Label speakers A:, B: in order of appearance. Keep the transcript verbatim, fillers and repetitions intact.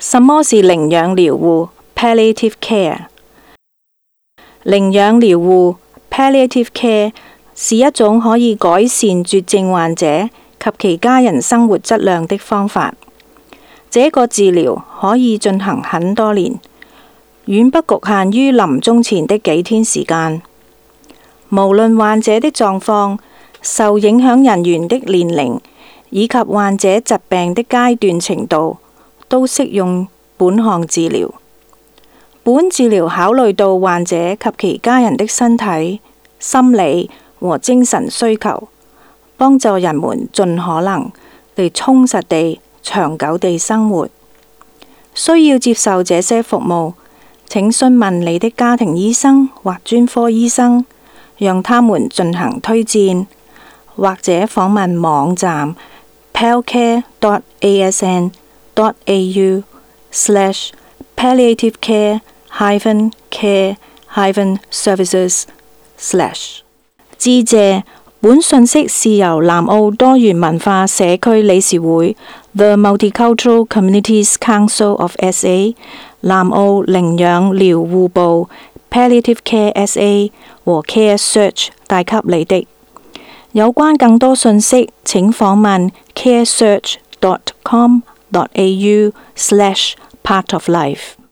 A: 什麼是寧養療護 （palliative care）？ 寧養療護 （palliative care） 是一種可以改善絕症患者及其家人生活質量的方法。這個治療可以進行很多年，遠不局限於臨終前的幾天時間。無論患者的狀況、受影響人員的年齡以及患者疾病的階段程度，都適用本項治療。本治療考慮到患者及其家人的身體、心理和精神需求，幫助人們盡可能地充實地、長久地生活。需要接受這些服務，請詢問你的家庭醫生或專科醫生，讓他們進行推薦，或者訪問網站 palcare dot a s n dot a u slash palliative care hyphen care hyphen services slash。致謝。本信息是由南澳多元文化社區理事會 The Multicultural Communities Council of S A、南澳寧養療護部 Palliative Care S A 和 Care Search 帶給你的。有關更多信息，請訪問 care search dot com dot a u slash part of life。